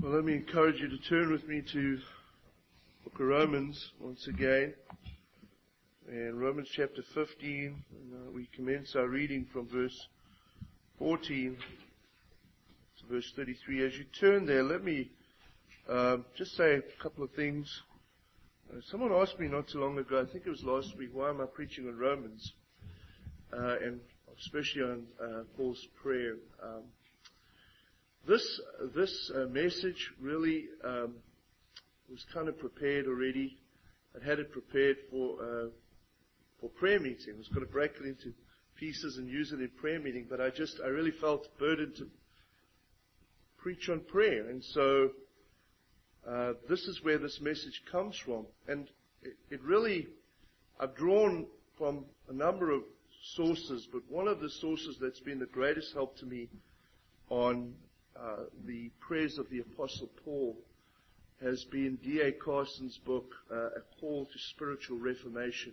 Well, let me encourage you to turn with me to the book of Romans once again. In Romans chapter 15, we commence our reading from verse 14 to verse 33. As you turn there, let me just say a couple of things. Someone asked me not too long ago, I think it was last week, why am I preaching on Romans? And especially on Paul's prayer. This message really was kind of prepared already. I had it prepared for prayer meeting. I was going to break it into pieces and use it in prayer meeting, but I really felt burdened to preach on prayer. And so this is where this message comes from. And it really, I've drawn from a number of sources, but one of the sources that's been the greatest help to me on the prayers of the Apostle Paul has been D.A. Carson's book, A Call to Spiritual Reformation,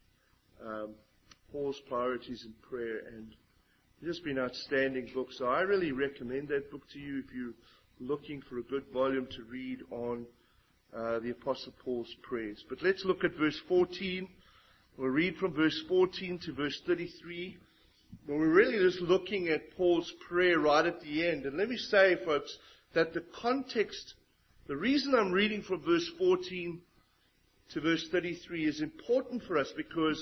Paul's Priorities in Prayer, and it's just been an outstanding book. So I really recommend that book to you if you're looking for a good volume to read on the Apostle Paul's prayers. But let's look at verse 14. We'll read from verse 14 to verse 33. Well, we're really just looking at Paul's prayer right at the end. And let me say, folks, that the context, the reason I'm reading from verse 14 to verse 33 is important for us because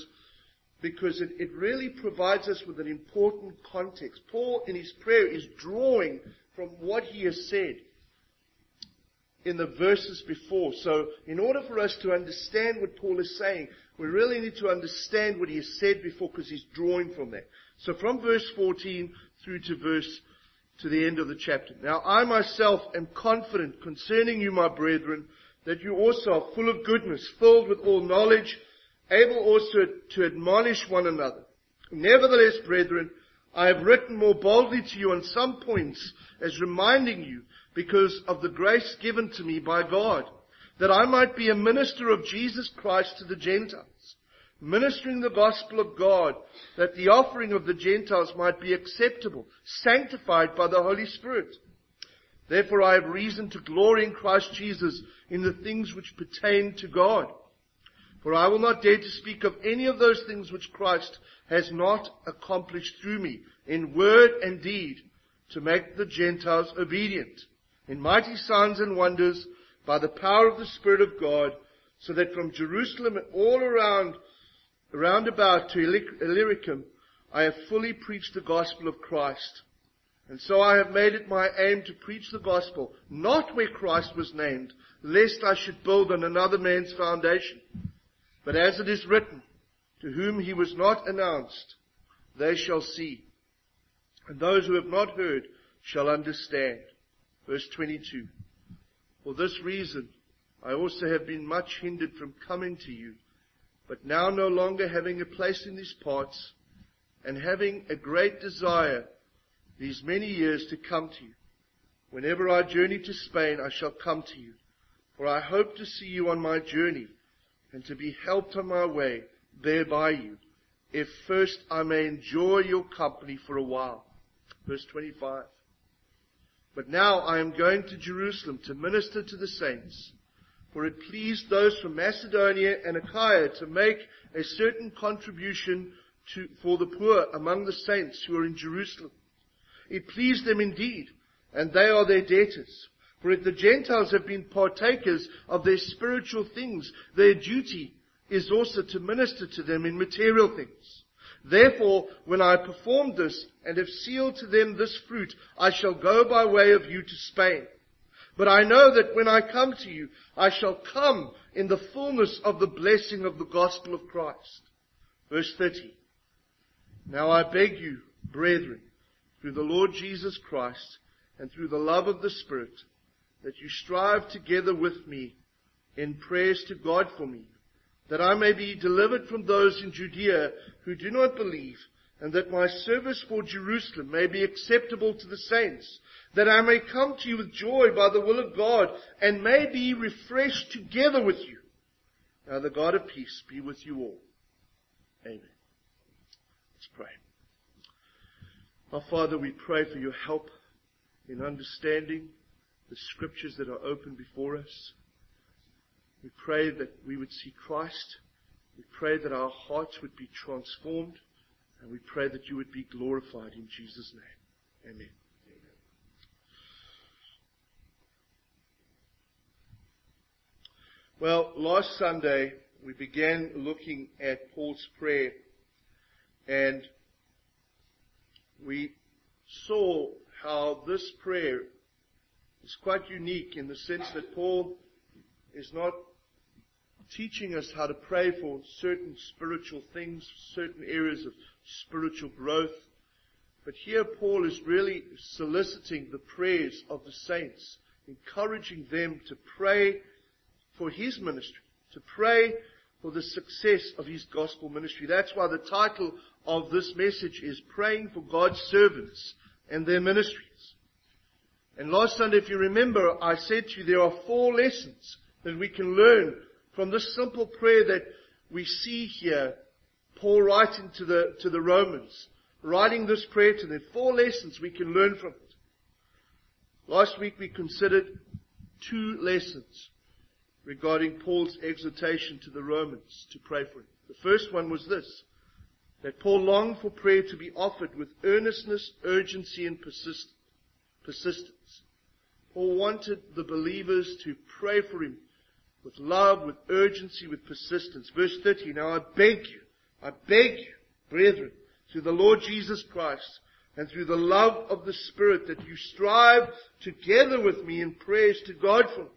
it really provides us with an important context. Paul, in his prayer, is drawing from what he has said in the verses before. So, in order for us to understand what Paul is saying, we really need to understand what he has said before because he's drawing from that. So from verse 14 through to the end of the chapter. Now I myself am confident concerning you, my brethren, that you also are full of goodness, filled with all knowledge, able also to admonish one another. Nevertheless, brethren, I have written more boldly to you on some points, as reminding you, because of the grace given to me by God, that I might be a minister of Jesus Christ to the Gentiles, ministering the gospel of God, that the offering of the Gentiles might be acceptable, sanctified by the Holy Spirit. Therefore I have reason to glory in Christ Jesus in the things which pertain to God. For I will not dare to speak of any of those things which Christ has not accomplished through me, in word and deed, to make the Gentiles obedient, in mighty signs and wonders, by the power of the Spirit of God, so that from Jerusalem and all around about to Illyricum, I have fully preached the gospel of Christ. And so I have made it my aim to preach the gospel, not where Christ was named, lest I should build on another man's foundation. But as it is written, to whom he was not announced, they shall see. And those who have not heard shall understand. Verse 22. For this reason, I also have been much hindered from coming to you, but now no longer having a place in these parts, and having a great desire these many years to come to you. Whenever I journey to Spain, I shall come to you, for I hope to see you on my journey, and to be helped on my way there by you, if first I may enjoy your company for a while. Verse 25. But now I am going to Jerusalem to minister to the saints, for it pleased those from Macedonia and Achaia to make a certain contribution for the poor among the saints who are in Jerusalem. It pleased them indeed, and they are their debtors. For if the Gentiles have been partakers of their spiritual things, their duty is also to minister to them in material things. Therefore, when I have performed this and have sealed to them this fruit, I shall go by way of you to Spain. But I know that when I come to you, I shall come in the fullness of the blessing of the gospel of Christ. Verse 30. Now I beg you, brethren, through the Lord Jesus Christ and through the love of the Spirit, that you strive together with me in prayers to God for me, that I may be delivered from those in Judea who do not believe, and that my service for Jerusalem may be acceptable to the saints, that I may come to you with joy by the will of God, and may be refreshed together with you. Now the God of peace be with you all. Amen. Let's pray. Our Father, we pray for your help in understanding the scriptures that are open before us. We pray that we would see Christ. We pray that our hearts would be transformed. And we pray that you would be glorified in Jesus' name. Amen. Well, last Sunday we began looking at Paul's prayer, and we saw how this prayer is quite unique in the sense that Paul is not teaching us how to pray for certain spiritual things, certain areas of spiritual growth. But here Paul is really soliciting the prayers of the saints, encouraging them to pray for his ministry, to pray for the success of his gospel ministry. That's why the title of this message is Praying for God's Servants and Their Ministries. And last Sunday, if you remember, I said to you there are 4 lessons that we can learn from this simple prayer that we see here, Paul writing to the Romans, writing this prayer to them. 4 lessons we can learn from it. Last week we considered 2 lessons regarding Paul's exhortation to the Romans to pray for him. The first one was this, that Paul longed for prayer to be offered with earnestness, urgency, and persistence. Paul wanted the believers to pray for him with love, with urgency, with persistence. Verse 30, now I beg you, brethren, through the Lord Jesus Christ and through the love of the Spirit, that you strive together with me in prayers to God for me.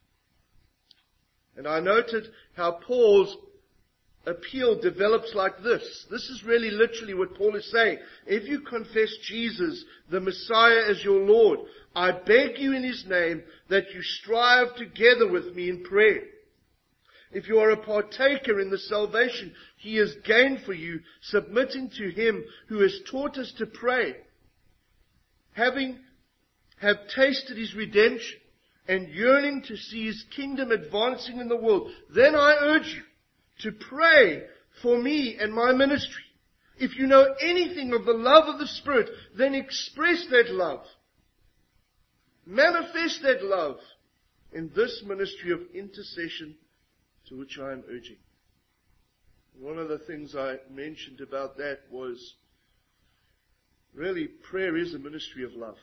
And I noted how Paul's appeal develops like this. This is really literally what Paul is saying. If you confess Jesus, the Messiah, as your Lord, I beg you in His name that you strive together with me in prayer. If you are a partaker in the salvation He has gained for you, submitting to Him who has taught us to pray, have tasted His redemption, and yearning to see His kingdom advancing in the world, then I urge you to pray for me and my ministry. If you know anything of the love of the Spirit, then express that love. Manifest that love in this ministry of intercession to which I am urging. One of the things I mentioned about that was really prayer is a ministry of love.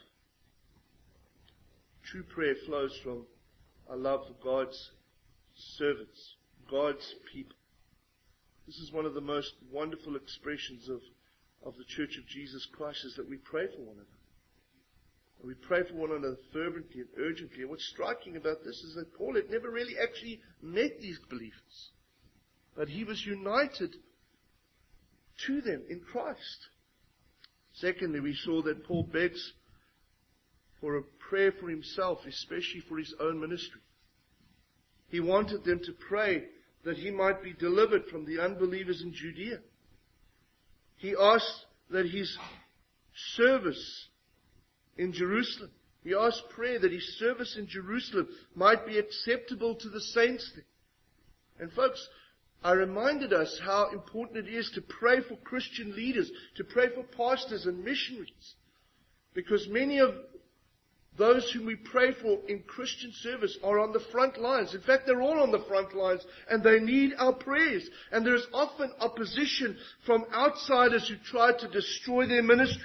True prayer flows from a love for God's servants, God's people. This is one of the most wonderful expressions of the Church of Jesus Christ, is that we pray for one another. And we pray for one another fervently and urgently. And what's striking about this is that Paul had never really actually met these believers, but he was united to them in Christ. Secondly, we saw that Paul begs for a prayer for himself, especially for his own ministry. He wanted them to pray that he might be delivered from the unbelievers in Judea. He asked that his service in Jerusalem, he asked prayer that his service in Jerusalem might be acceptable to the saints there. And folks, I reminded us how important it is to pray for Christian leaders, to pray for pastors and missionaries, because many of those whom we pray for in Christian service are on the front lines. In fact, they're all on the front lines, and they need our prayers. And there is often opposition from outsiders who try to destroy their ministry.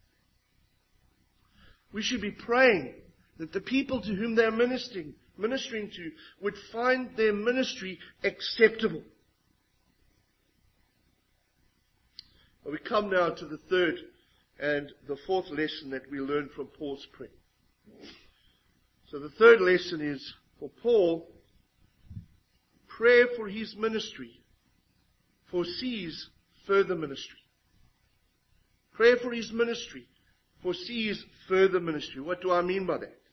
We should be praying that the people to whom they're ministering to would find their ministry acceptable. Well, we come now to the third and the fourth lesson that we learn from Paul's prayer. So the third lesson is, for Paul, prayer for his ministry foresees further ministry. Prayer for his ministry foresees further ministry. What do I mean by that?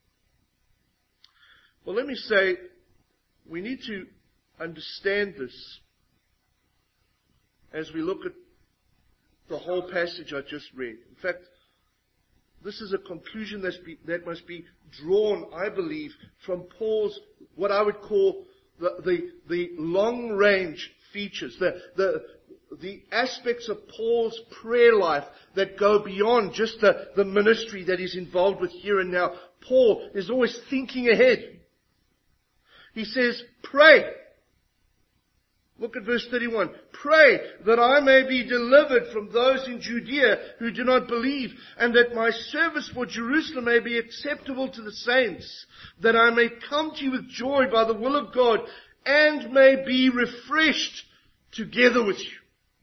Well, let me say, we need to understand this as we look at the whole passage I just read. In fact, this is a conclusion that must be drawn, I believe, from Paul's, what I would call the long-range features, the aspects of Paul's prayer life that go beyond just the ministry that he's involved with here and now. Paul is always thinking ahead. He says, pray. Look at verse 31. Pray that I may be delivered from those in Judea who do not believe, and that my service for Jerusalem may be acceptable to the saints, that I may come to you with joy by the will of God, and may be refreshed together with you.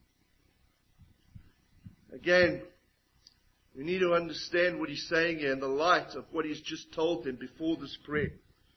Again, we need to understand what he's saying here in the light of what he's just told them before this prayer.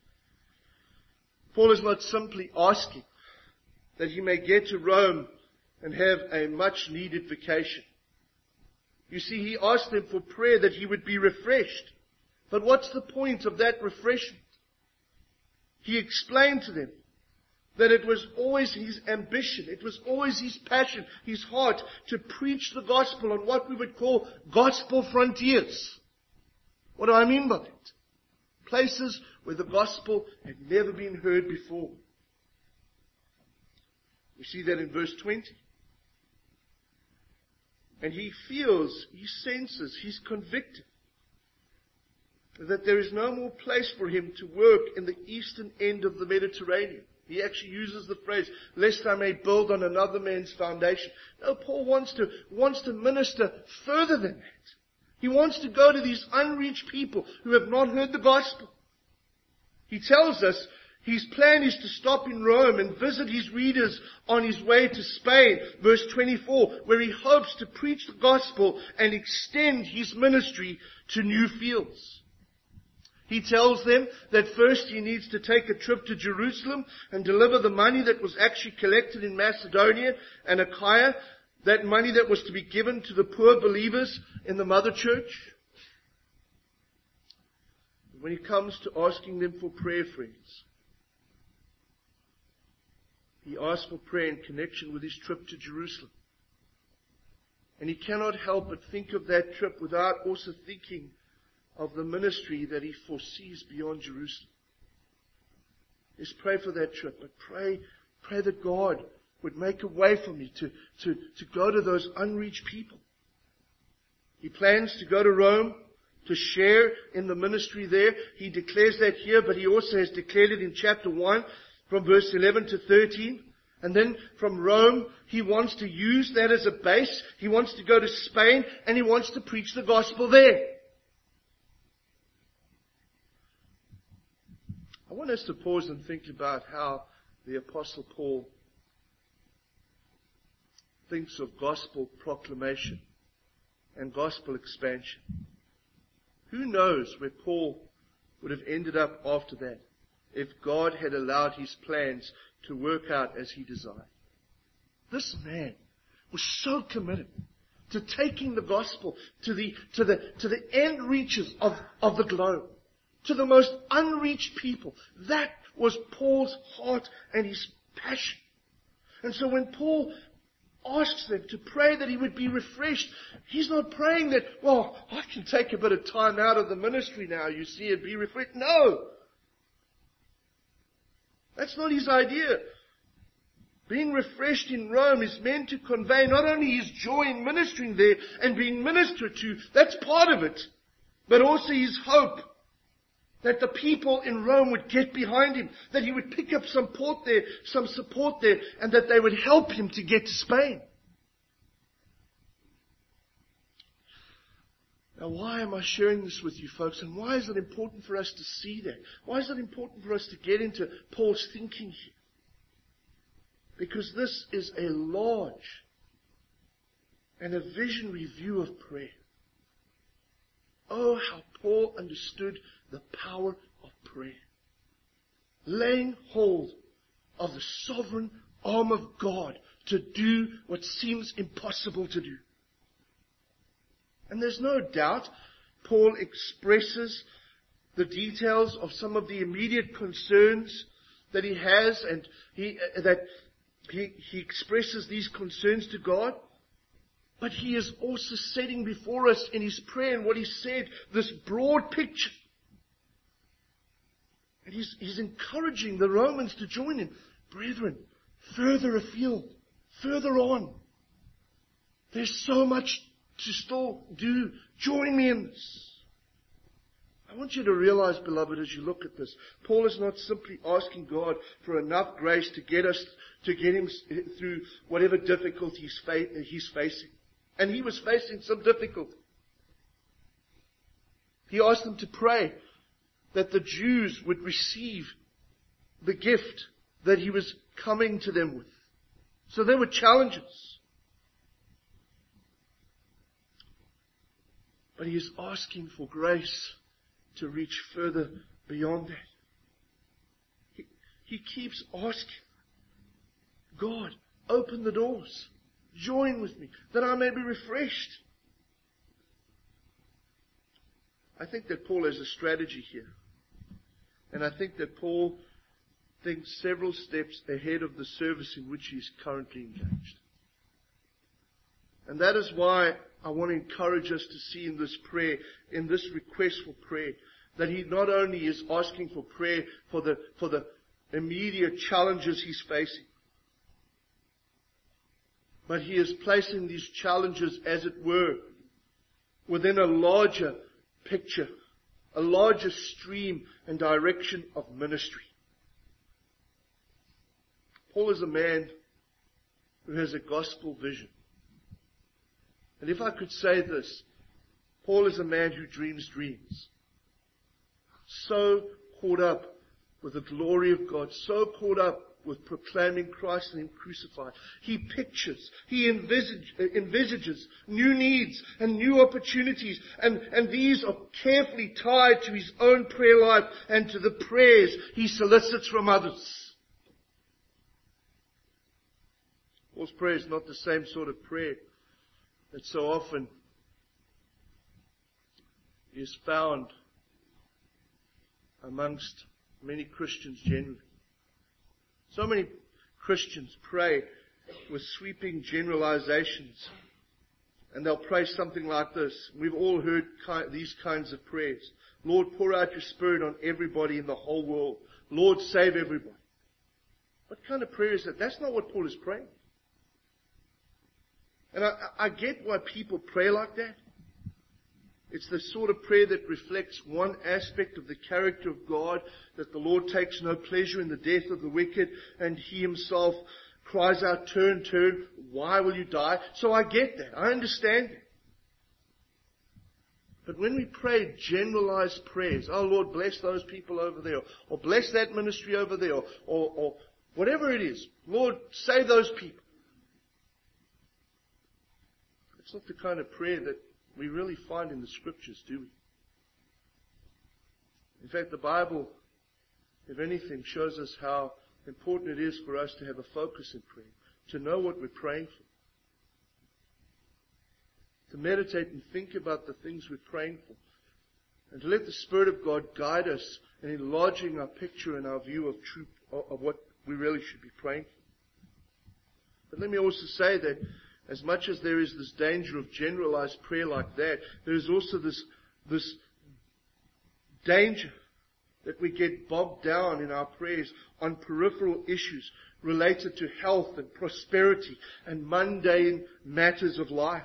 Paul is not simply asking that he may get to Rome and have a much needed vacation. You see, he asked them for prayer that he would be refreshed. But what's the point of that refreshment? He explained to them that it was always his ambition, it was always his passion, his heart to preach the gospel on what we would call gospel frontiers. What do I mean by that? Places where the gospel had never been heard before. We see that in verse 20. And he feels, he senses, he's convicted that there is no more place for him to work in the eastern end of the Mediterranean. He actually uses the phrase, lest I may build on another man's foundation. No, Paul wants to minister further than that. He wants to go to these unreached people who have not heard the gospel. He tells us his plan is to stop in Rome and visit his readers on his way to Spain, verse 24, where he hopes to preach the gospel and extend his ministry to new fields. He tells them that first he needs to take a trip to Jerusalem and deliver the money that was actually collected in Macedonia and Achaia, that money that was to be given to the poor believers in the mother church. When he comes to asking them for prayer, friends, he asks for prayer in connection with his trip to Jerusalem. And he cannot help but think of that trip without also thinking of the ministry that he foresees beyond Jerusalem. Let's pray for that trip, but pray that God would make a way for me to go to those unreached people. He plans to go to Rome to share in the ministry there. He declares that here, but he also has declared it in chapter 1 from verse 11 to 13. And then from Rome, he wants to use that as a base. He wants to go to Spain and he wants to preach the gospel there. I want us to pause and think about how the Apostle Paul thinks of gospel proclamation and gospel expansion. Who knows where Paul would have ended up after that if God had allowed his plans to work out as he desired. This man was so committed to taking the gospel to the end reaches of the globe, to the most unreached people. That was Paul's heart and his passion. And so when Paul asks them to pray that he would be refreshed, he's not praying that, well, I can take a bit of time out of the ministry now, you see, and be refreshed. No! That's not his idea. Being refreshed in Rome is meant to convey not only his joy in ministering there and being ministered to, that's part of it, but also his hope that the people in Rome would get behind him, that he would pick up some support there, and that they would help him to get to Spain. Now, why am I sharing this with you folks? And why is it important for us to see that? Why is it important for us to get into Paul's thinking here? Because this is a large and a visionary view of prayer. Oh, how Paul understood the power of prayer. Laying hold of the sovereign arm of God to do what seems impossible to do. And there's no doubt Paul expresses the details of some of the immediate concerns that he has, and he expresses these concerns to God. But he is also setting before us in his prayer and what he said, this broad picture. And he's encouraging the Romans to join him. Brethren, further afield, further on. There's so much to still do. Join me in this. I want you to realize, beloved, as you look at this, Paul is not simply asking God for enough grace to get him through whatever difficulties he's facing. And he was facing some difficulty. He asked them to pray that the Jews would receive the gift that he was coming to them with. So there were challenges. But he is asking for grace to reach further beyond that. He keeps asking, God, open the doors. Join with me, that I may be refreshed. I think that Paul has a strategy here. And I think that Paul thinks several steps ahead of the service in which he is currently engaged. And that is why I want to encourage us to see in this prayer, in this request for prayer, that he not only is asking for prayer for the immediate challenges he's facing, but he is placing these challenges, as it were, within a larger picture, a larger stream and direction of ministry. Paul is a man who has a gospel vision. And if I could say this, Paul is a man who dreams dreams. So caught up with the glory of God, so caught up with proclaiming Christ and Him crucified. He pictures, he envisages new needs and new opportunities, and these are carefully tied to his own prayer life and to the prayers he solicits from others. Paul's prayer is not the same sort of prayer that so often is found amongst many Christians generally. So many Christians pray with sweeping generalizations, and they'll pray something like this. We've all heard these kinds of prayers. Lord, pour out your Spirit on everybody in the whole world. Lord, save everybody. What kind of prayer is that? That's not what Paul is praying. And I get why people pray like that. It's the sort of prayer that reflects one aspect of the character of God, that the Lord takes no pleasure in the death of the wicked, and He Himself cries out, turn, turn, why will you die? So I get that. I understand it. But when we pray generalized prayers, oh Lord, bless those people over there, or bless that ministry over there, or whatever it is, Lord, save those people. It's not the kind of prayer that we really find in the Scriptures, do we? In fact, the Bible, if anything, shows us how important it is for us to have a focus in prayer, to know what we're praying for, to meditate and think about the things we're praying for, and to let the Spirit of God guide us in enlarging our picture and our view of truth, of what we really should be praying for. But let me also say that as much as there is this danger of generalized prayer like that, there is also this danger that we get bogged down in our prayers on peripheral issues related to health and prosperity and mundane matters of life.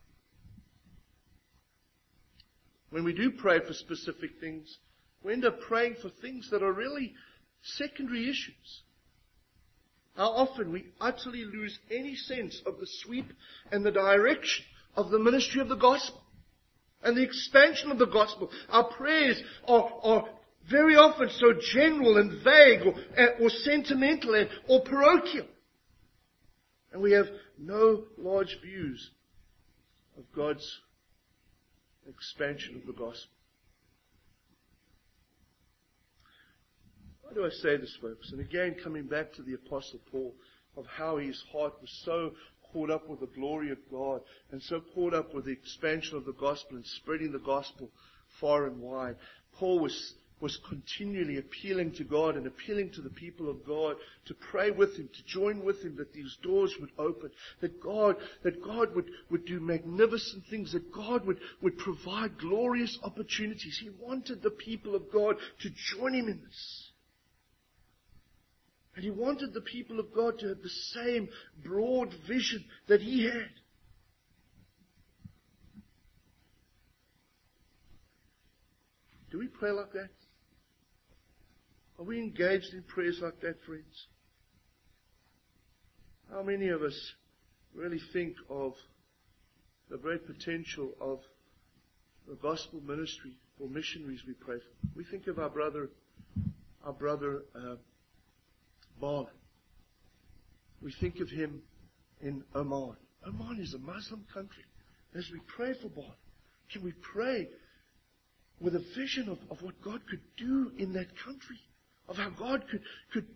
When we do pray for specific things, we end up praying for things that are really secondary issues. How often we utterly lose any sense of the sweep and the direction of the ministry of the gospel and the expansion of the gospel. Our prayers are very often so general and vague or sentimental or parochial. And we have no large views of God's expansion of the gospel. Why do I say this, folks? And again, coming back to the Apostle Paul, of how his heart was so caught up with the glory of God and so caught up with the expansion of the gospel and spreading the gospel far and wide. Paul was continually appealing to God and appealing to the people of God to pray with him, to join with him, that these doors would open, that God would do magnificent things, that God would provide glorious opportunities. He wanted the people of God to join him in this. And he wanted the people of God to have the same broad vision that he had. Do we pray like that? Are we engaged in prayers like that, friends? How many of us really think of the great potential of the gospel ministry for missionaries we pray for? We think of our brother Bal. We think of him in Oman. Oman is a Muslim country. As we pray for Bal, can we pray with a vision of what God could do in that country? Of how God could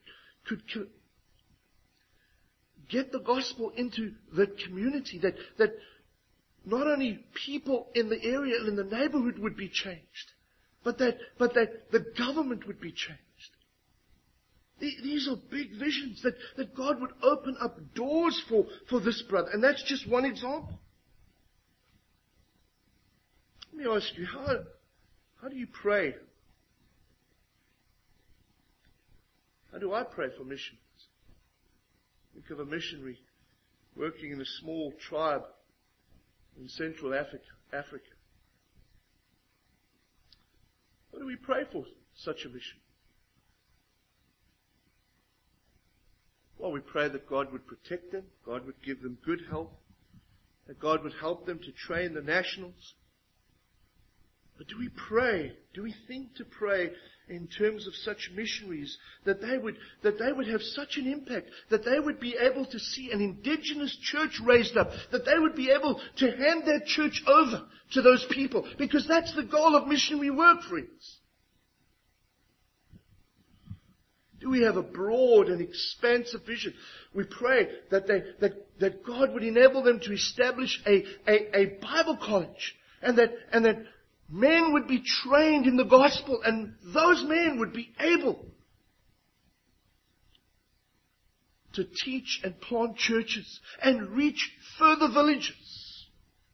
get the gospel into the community, that not only people in the area and in the neighborhood would be changed, but that the government would be changed. These are big visions, that God would open up doors for this brother. And that's just one example. Let me ask you, how do you pray? How do I pray for missions? Think of a missionary working in a small tribe in Central Africa. What do we pray for such a mission? Well, we pray that God would protect them, God would give them good health, that God would help them to train the nationals. But do we pray, do we think to pray in terms of such missionaries that they would have such an impact, that they would be able to see an indigenous church raised up, that they would be able to hand that church over to those people? Because that's the goal of missionary work, friends. Do we have a broad and expansive vision? We pray that God would enable them to establish a Bible college, and that men would be trained in the gospel, and those men would be able to teach and plant churches and reach further villages.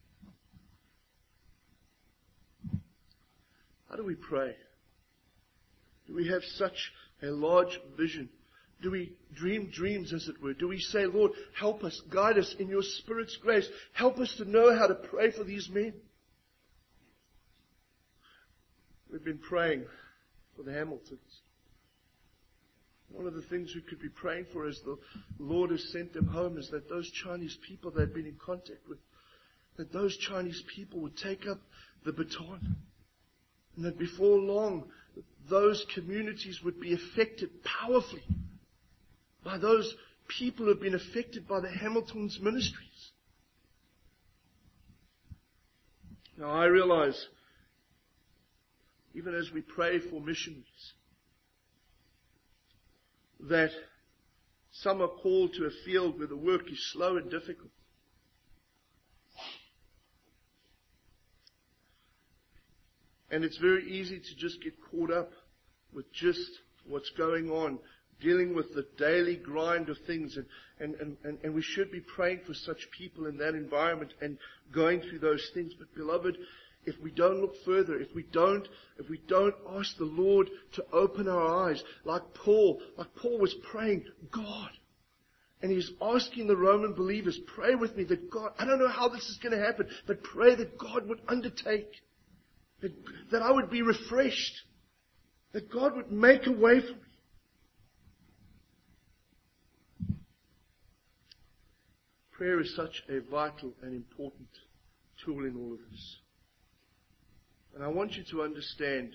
How do we pray? Do we have such a large vision? Do we dream dreams, as it were? Do we say, Lord, help us, guide us in your Spirit's grace. Help us to know how to pray for these men. We've been praying for the Hamiltons. One of the things we could be praying for as the Lord has sent them home is that those Chinese people they've been in contact with, that those Chinese people would take up the baton. And that before long, those communities would be affected powerfully by those people who have been affected by the Hamilton's ministries. Now I realize, even as we pray for missionaries, that some are called to a field where the work is slow and difficult. And it's very easy to just get caught up with just what's going on, dealing with the daily grind of things. And we should be praying for such people in that environment and going through those things. But beloved, if we don't look further, if we don't ask the Lord to open our eyes, like Paul was praying, God, and he's asking the Roman believers, pray with me that God, I don't know how this is going to happen, but pray that God would undertake, that I would be refreshed, that God would make a way for me. Prayer is such a vital and important tool in all of this. And I want you to understand,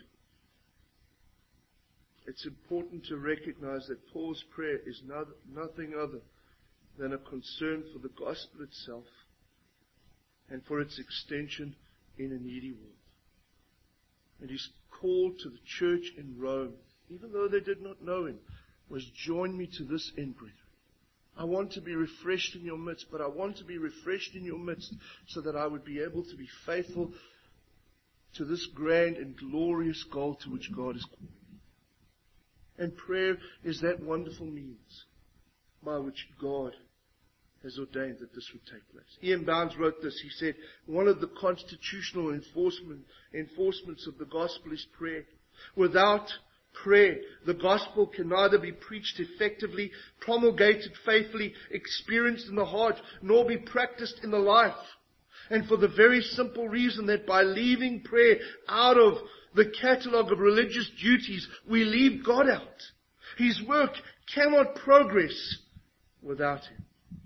it's important to recognize that Paul's prayer is nothing other than a concern for the gospel itself and for its extension in a needy world. And his call to the church in Rome, even though they did not know him, was, join me to this end, brethren. I want to be refreshed in your midst, but I want to be refreshed in your midst so that I would be able to be faithful to this grand and glorious goal to which God has called me. And prayer is that wonderful means by which God has ordained that this would take place. Ian Bounds wrote this. He said, one of the constitutional enforcements of the gospel is prayer. Without prayer, the gospel can neither be preached effectively, promulgated faithfully, experienced in the heart, nor be practiced in the life. And for the very simple reason that by leaving prayer out of the catalogue of religious duties, we leave God out. His work cannot progress without Him.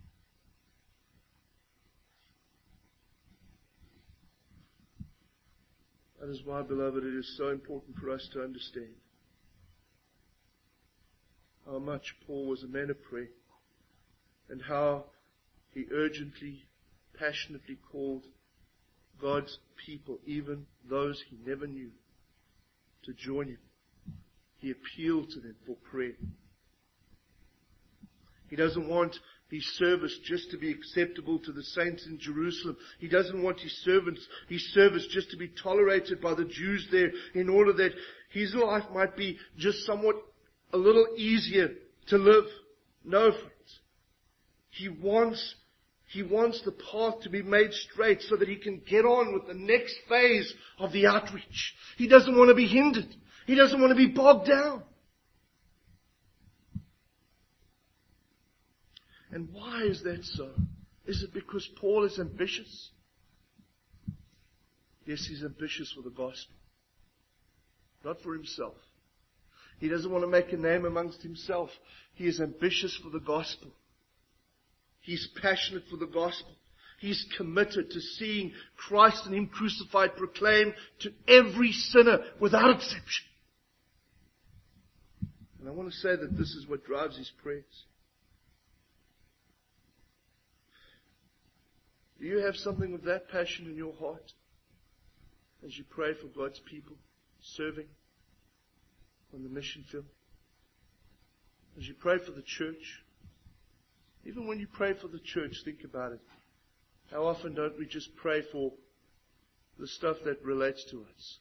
That is why, beloved, it is so important for us to understand how much Paul was a man of prayer and how he urgently, passionately called God's people, even those he never knew, to join him. He appealed to them for prayer. He doesn't want his service just to be acceptable to the saints in Jerusalem. He doesn't want his service just to be tolerated by the Jews there in order that his life might be just somewhat a little easier to live. No, friends. He wants the path to be made straight so that he can get on with the next phase of the outreach. He doesn't want to be hindered. He doesn't want to be bogged down. And why is that so? Is it because Paul is ambitious? Yes, he's ambitious for the gospel. Not for himself. He doesn't want to make a name amongst himself. He is ambitious for the gospel. He's passionate for the gospel. He's committed to seeing Christ and Him crucified proclaimed to every sinner without exception. And I want to say that this is what drives his prayers. Do you have something of that passion in your heart as you pray for God's people, serving on the mission field? As you pray for the church? Even when you pray for the church, think about it. How often don't we just pray for the stuff that relates to us?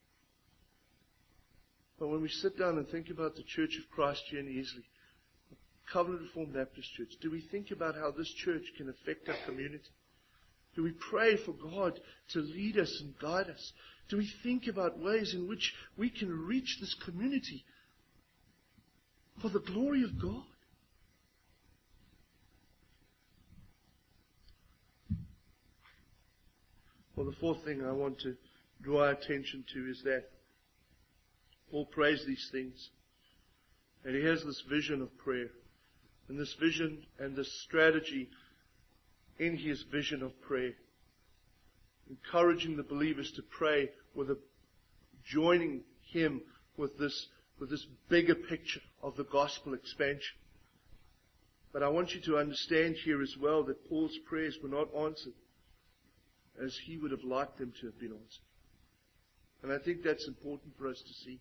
But when we sit down and think about the Church of Christ here in Easley, Covenant Reformed Baptist Church, do we think about how this church can affect our community? Do we pray for God to lead us and guide us? Do we think about ways in which we can reach this community for the glory of God? Well, the fourth thing I want to draw our attention to is that Paul prays these things. And he has this vision of prayer. And this vision and this strategy in his vision of prayer, encouraging the believers to pray joining him with this bigger picture of the gospel expansion. But I want you to understand here as well that Paul's prayers were not answered as he would have liked them to have been answered. And I think that's important for us to see.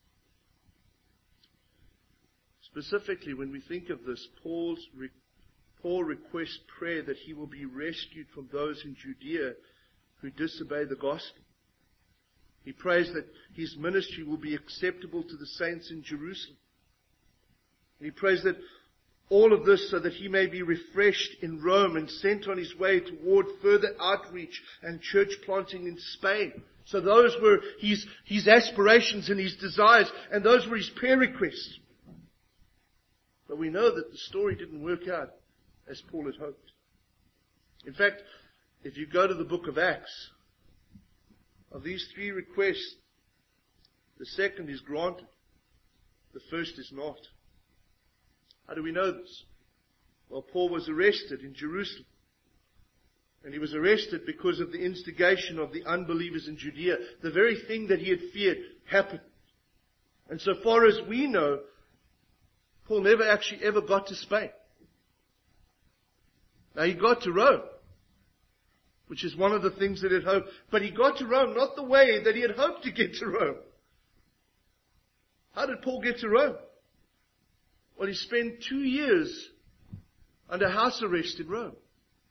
Specifically, when we think of this, Paul requests prayer that he will be rescued from those in Judea who disobey the gospel. He prays that his ministry will be acceptable to the saints in Jerusalem. And he prays that all of this so that he may be refreshed in Rome and sent on his way toward further outreach and church planting in Spain. So those were his aspirations and his desires, and those were his prayer requests. But we know that the story didn't work out as Paul had hoped. In fact, if you go to the book of Acts, of these three requests, the second is granted. The first is not. How do we know this? Well, Paul was arrested in Jerusalem. And he was arrested because of the instigation of the unbelievers in Judea. The very thing that he had feared happened. And so far as we know, Paul never actually ever got to Spain. Now he got to Rome, which is one of the things that he had hoped. But he got to Rome not the way that he had hoped to get to Rome. How did Paul get to Rome? Well, he spent 2 years under house arrest in Rome.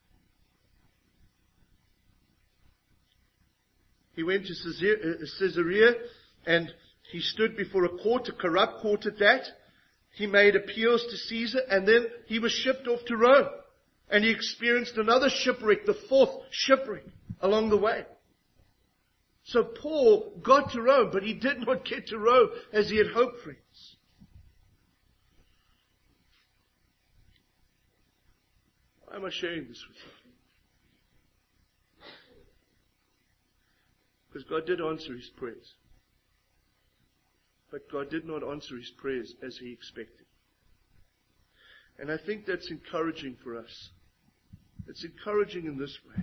He went to Caesarea and he stood before a court, a corrupt court at that. He made appeals to Caesar and then he was shipped off to Rome. And he experienced another shipwreck, the fourth shipwreck along the way. So Paul got to Rome, but he did not get to Rome as he had hoped, friends. Why am I sharing this with you? Because God did answer his prayers. But God did not answer his prayers as he expected. And I think that's encouraging for us. It's encouraging in this way.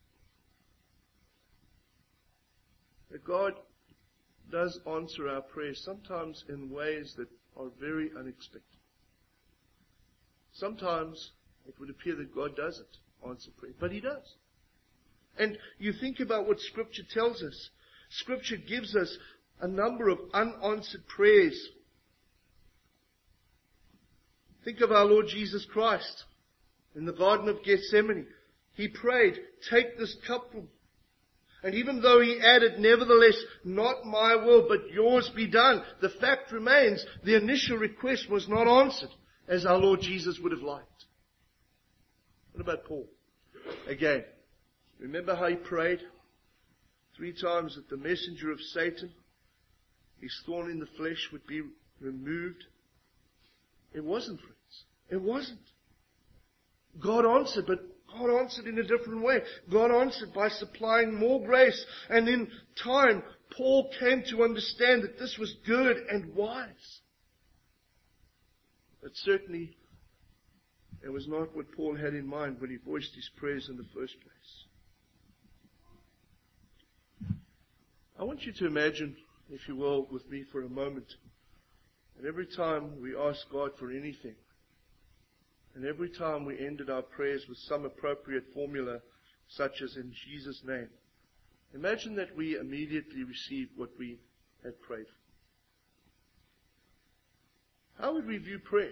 That God does answer our prayers, sometimes in ways that are very unexpected. Sometimes it would appear that God doesn't answer prayer, but he does. And you think about what Scripture tells us. Scripture gives us a number of unanswered prayers. Think of our Lord Jesus Christ in the Garden of Gethsemane. He prayed, "Take this cup from me." And even though he added, "Nevertheless, not my will, but yours be done," the fact remains, the initial request was not answered as our Lord Jesus would have liked. What about Paul? Again, remember how he prayed 3 times that the messenger of Satan, his thorn in the flesh, would be removed? It wasn't, friends. It wasn't. God answered, but God answered in a different way. God answered by supplying more grace. And in time, Paul came to understand that this was good and wise. But certainly, it was not what Paul had in mind when he voiced his prayers in the first place. I want you to imagine, if you will, with me for a moment, that every time we ask God for anything, and every time we ended our prayers with some appropriate formula, such as "in Jesus' name," imagine that we immediately received what we had prayed for. How would we view prayer?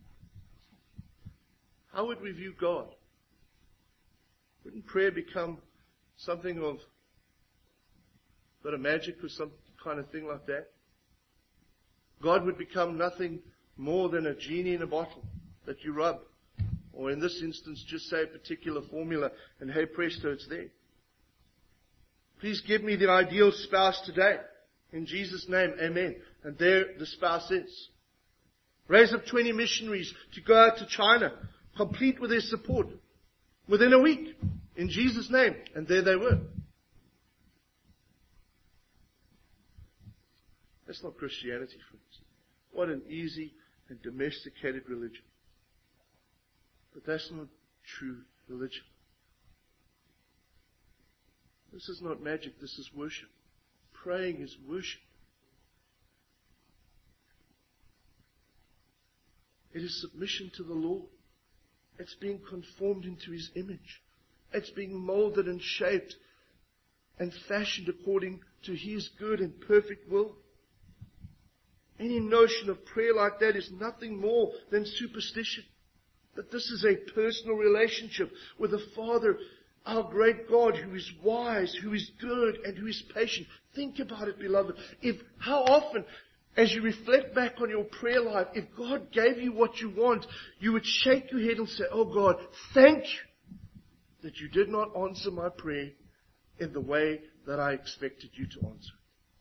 How would we view God? Wouldn't prayer become something of a bit of magic or some kind of thing like that? God would become nothing more than a genie in a bottle that you rub. Or in this instance, just say a particular formula and hey presto, it's there. Please give me the ideal spouse today. In Jesus' name, amen. And there the spouse is. Raise up 20 missionaries to go out to China, complete with their support, within a week. In Jesus' name. And there they were. That's not Christianity, friends. What an easy and domesticated religion. But that's not true religion. This is not magic, this is worship. Praying is worship. It is submission to the Lord. It's being conformed into His image. It's being molded and shaped and fashioned according to His good and perfect will. Any notion of prayer like that is nothing more than superstition. That this is a personal relationship with a Father, our great God, who is wise, who is good, and who is patient. Think about it, beloved. How often, as you reflect back on your prayer life, if God gave you what you want, you would shake your head and say, "Oh God, thank you that you did not answer my prayer in the way that I expected you to answer."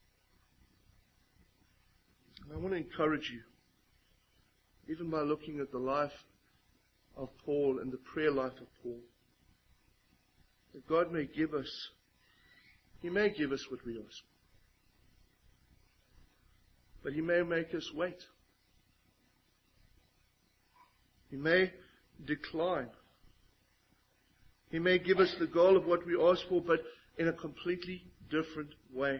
And I want to encourage you, even by looking at the life of Paul and the prayer life of Paul, that God may give us, He may give us what we ask. But He may make us wait. He may decline. He may give us the goal of what we ask for, but in a completely different way.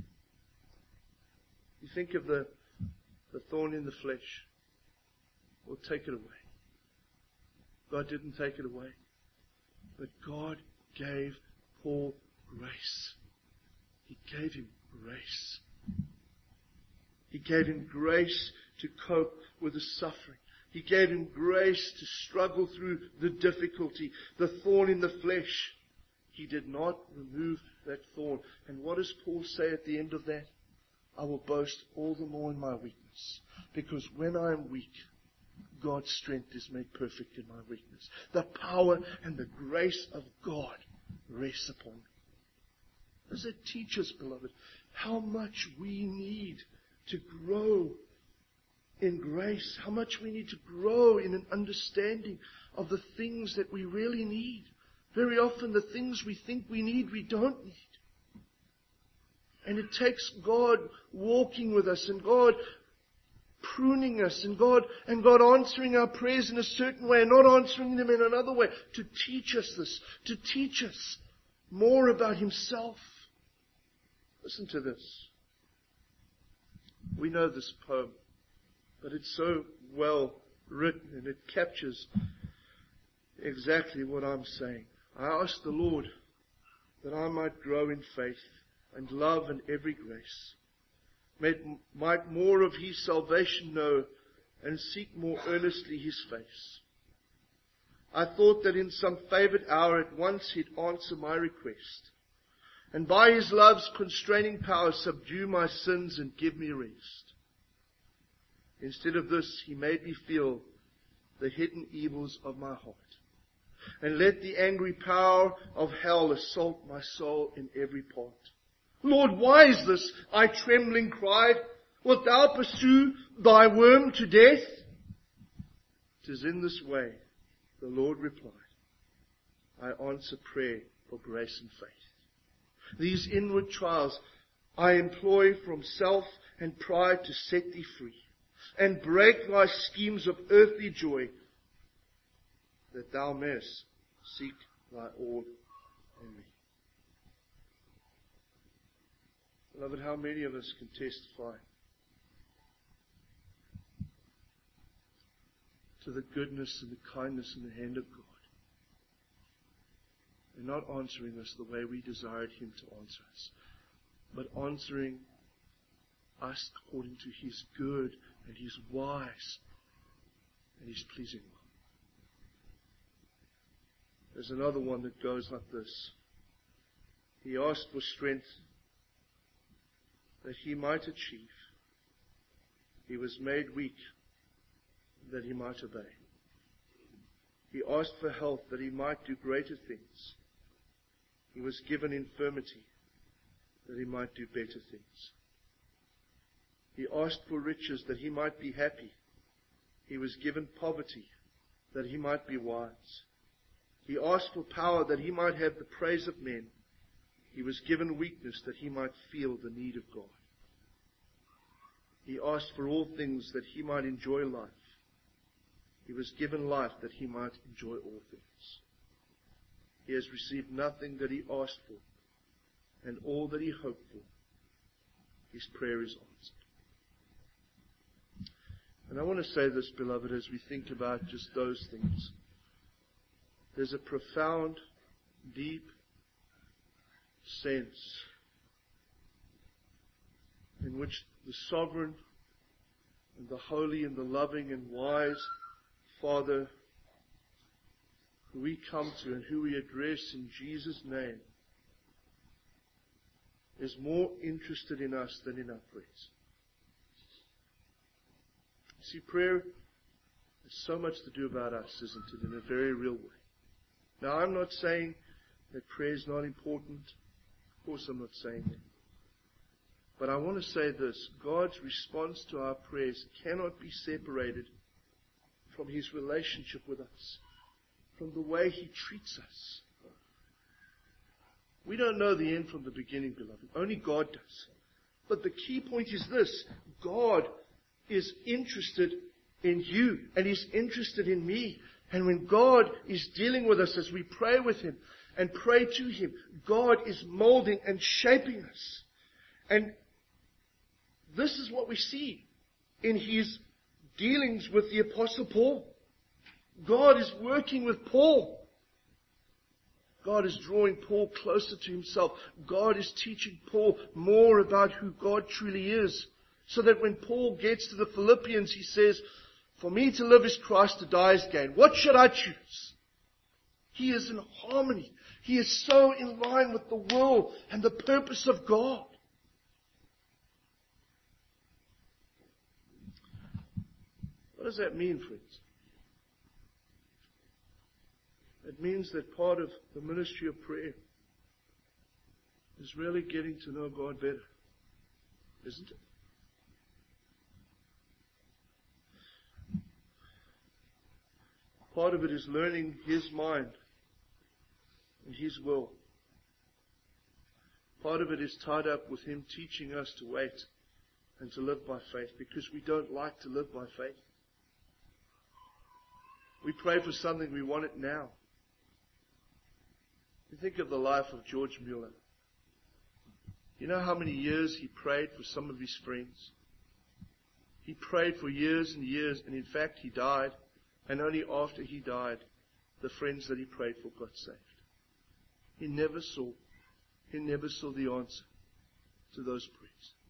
You think of the thorn in the flesh. We'll take it away. God didn't take it away. But God gave Paul grace. He gave him grace. He gave him grace to cope with the suffering. He gave him grace to struggle through the difficulty, the thorn in the flesh. He did not remove that thorn. And what does Paul say at the end of that? "I will boast all the more in my weakness, because when I am weak, God's strength is made perfect in my weakness." The power and the grace of God rests upon me. Does it teach us, beloved, how much we need to grow in grace? How much we need to grow in an understanding of the things that we really need. Very often the things we think we need, we don't need. And it takes God walking with us and God pruning us and God answering our prayers in a certain way and not answering them in another way to teach us this, to teach us more about Himself. Listen to this. We know this poem, but it's so well written and it captures exactly what I'm saying. I ask the Lord that I might grow in faith and love and every grace, might more of His salvation know and seek more earnestly His face. I thought that in some favored hour at once He'd answer my request, and by His love's constraining power subdue my sins and give me rest. Instead of this, He made me feel the hidden evils of my heart, and let the angry power of hell assault my soul in every part. Lord, why is this? I trembling cried. Wilt thou pursue thy worm to death? 'Tis in this way, the Lord replied, I answer prayer for grace and faith. These inward trials I employ from self and pride to set thee free, and break thy schemes of earthly joy, that thou mayest seek thy all in me. Beloved, how many of us can testify to the goodness and the kindness and the hand of God, and not answering us the way we desired Him to answer us, but answering us according to His good and His wise and His pleasing will. There's another one that goes like this. He asked for strength that He might achieve. He was made weak that He might obey. He asked for health that He might do greater things. He was given infirmity that He might do better things. He asked for riches that He might be happy. He was given poverty that He might be wise. He asked for power that He might have the praise of men. He was given weakness that He might feel the need of God. He asked for all things that He might enjoy life. He was given life that He might enjoy all things. He has received nothing that He asked for, and all that He hoped for. His prayer is answered. And I want to say this, beloved, as we think about just those things. There's a profound, deep sense in which the sovereign and the holy and the loving and wise Father who we come to and who we address in Jesus' name is more interested in us than in our prayers. See, prayer has so much to do about us, isn't it, in a very real way. Now, I'm not saying that prayer is not important. Of course, I'm not saying that. But I want to say this. God's response to our prayers cannot be separated from His relationship with us, from the way He treats us. We don't know the end from the beginning, beloved. Only God does. But the key point is this. God is interested in you, and He's interested in me. And when God is dealing with us as we pray with Him and pray to Him, God is molding and shaping us. And this is what we see in His dealings with the Apostle Paul. God is working with Paul. God is drawing Paul closer to Himself. God is teaching Paul more about who God truly is. So that when Paul gets to the Philippians, he says, for me to live is Christ, to die is gain. What should I choose? He is in harmony. He is so in line with the will and the purpose of God. What does that mean, friends? It means that part of the ministry of prayer is really getting to know God better, isn't it? Part of it is learning His mind and His will. Part of it is tied up with Him teaching us to wait and to live by faith, because we don't like to live by faith. We pray for something, we want it now. You think of the life of George Mueller. You know how many years he prayed for some of his friends? He prayed for years and years, and in fact he died, and only after he died, the friends that he prayed for got saved. He never saw the answer to those prayers.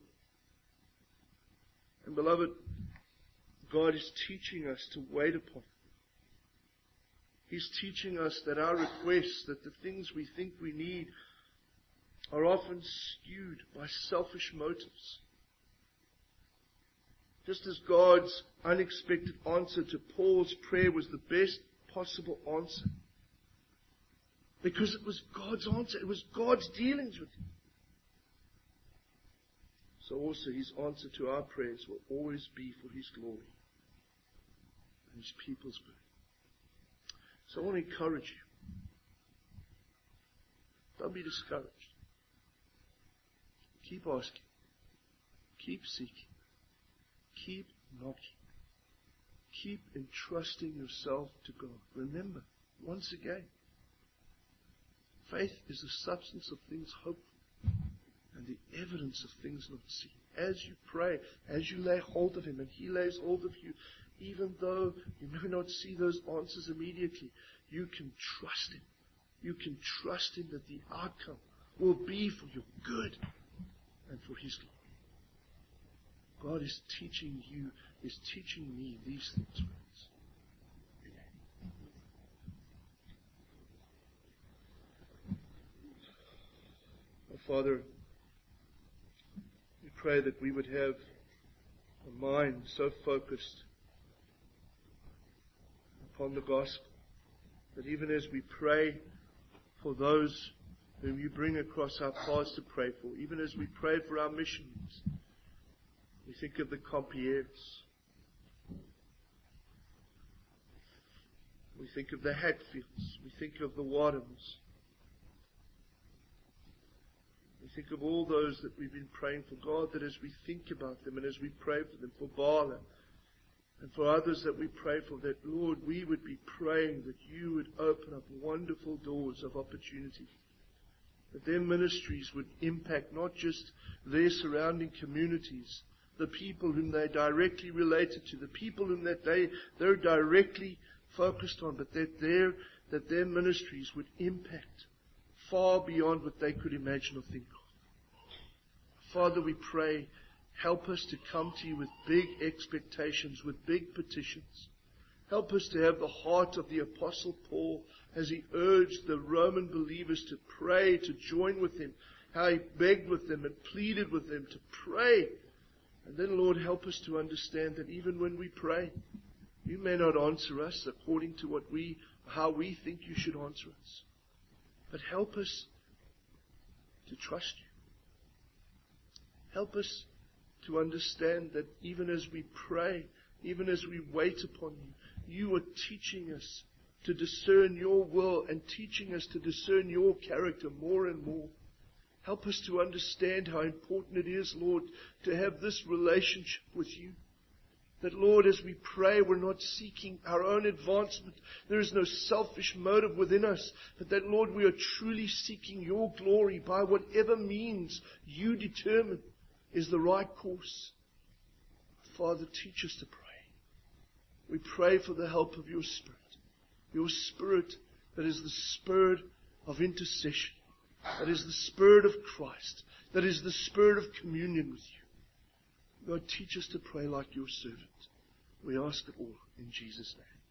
And beloved, God is teaching us to wait upon Him. He's teaching us that our requests, that the things we think we need, are often skewed by selfish motives. Just as God's unexpected answer to Paul's prayer was the best possible answer, because it was God's answer, it was God's dealings with him. So also His answer to our prayers will always be for His glory and His people's good. So I want to encourage you. Don't be discouraged. Keep asking. Keep seeking. Keep knocking. Keep entrusting yourself to God. Remember, once again, faith is the substance of things hoped for and the evidence of things not seen. As you pray, as you lay hold of Him and He lays hold of you, even though you may not see those answers immediately, you can trust Him. You can trust Him that the outcome will be for your good and for His glory. God is teaching you, is teaching me these things, friends. Oh, Father, we pray that we would have a mind so focused upon the gospel that even as we pray for those whom you bring across our paths to pray for, even as we pray for our missionaries, we think of the Compieres, we think of the Hatfields, we think of the Wadhams, we think of all those that we've been praying for. God, that as we think about them and as we pray for them, for Bala and for others that we pray for, that, Lord, we would be praying that you would open up wonderful doors of opportunity, that their ministries would impact not just their surrounding communities, the people whom they're directly related to, the people whom they're directly focused on, but that their ministries would impact far beyond what they could imagine or think of. Father, we pray, help us to come to you with big expectations, with big petitions. Help us to have the heart of the Apostle Paul as he urged the Roman believers to pray, to join with him, how he begged with them and pleaded with them to pray. And then, Lord, help us to understand that even when we pray, you may not answer us according to how we think you should answer us. But help us to trust you. Help us to understand that even as we pray, even as we wait upon you, you are teaching us to discern your will and teaching us to discern your character more and more. Help us to understand how important it is, Lord, to have this relationship with you. That, Lord, as we pray, we're not seeking our own advancement. There is no selfish motive within us. But that, Lord, we are truly seeking your glory by whatever means you determine is the right course. Father, teach us to pray. We pray for the help of your Spirit. Your Spirit that is the Spirit of intercession. That is the Spirit of Christ. That is the Spirit of communion with you. God, teach us to pray like your servant. We ask it all in Jesus' name.